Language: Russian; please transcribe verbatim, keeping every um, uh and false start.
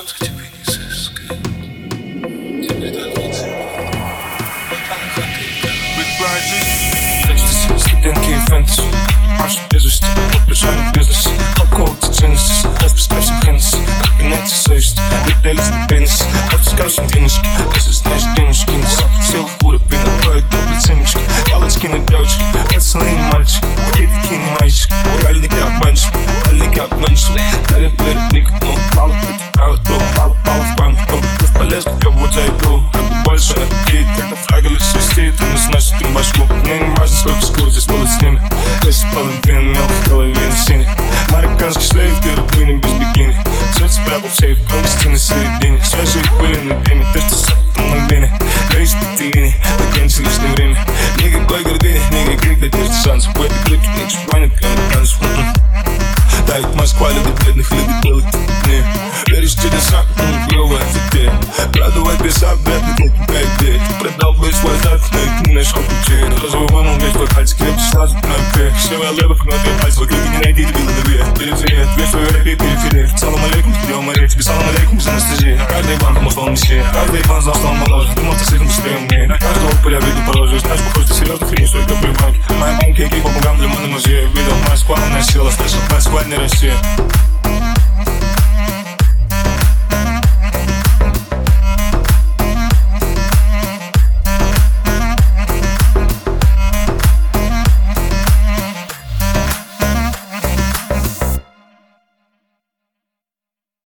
что тебе не сыскать. Тебе дадут Экстази, ступеньки и фэнтези. Марш без устя, подбежали бизнес. Какого-то ценности, распускаемся Хеннесси. Кабинете совести, выдали ступенцы. Отпускаемся денежки, если знаешь денежки. Не сам сел в буры, принабивают добрые ценнички. Палочки на девочки, пацаны и мальчики. Какие такие не мальчики, реальники обманщики. Реальники обманщики, дали верник. Ну, пало, право, то, пало, пало в память. Бесполезно, я вот зайду. Как бы больше обидит, когда фрагали свистит. Ты не знаешь, ты башку. Мне не важно, сколько скоро здесь было с ними. Если половина мелких, половина синих. Марокканский шлейф, ты рабыня без бикини. Сердце спрятал в сейф, громкости на середине. Свежие пыли на пене, ты что сам на мгновение. Горишь по ты линии, докончи лишнее время. Никакой гордыни, никаких надежд шансов. В этой клипе не чупанит, как танцев. Тает Москва, любит бедных, любит белых. Не веришь в чудеса, клевая фите. Продавай песок, бедных, нет тебя идей. Ты продал бы свой зад, но их не нашел пути. Розовый вымыл весь твой пальцы, крепче сразу на пе. Севая левых, но ты пальцы, вокруг не найти, тебе на две. Периферия, две твои рэпи, периферия. Салам алейкум, тебе море, тебе салам алейкум за анестезию. Каждый иван думал, что он мессия. Каждый иван знал, что он моложе. Думал, ты слишком быстрее умнее. На каждого пыля виду положишь. Знаешь, похож, ты серьезно хрень, что это при банке. Мои банки, какие по богам для моды музея. Видел Москва, она села, слышал, Москва не Россия.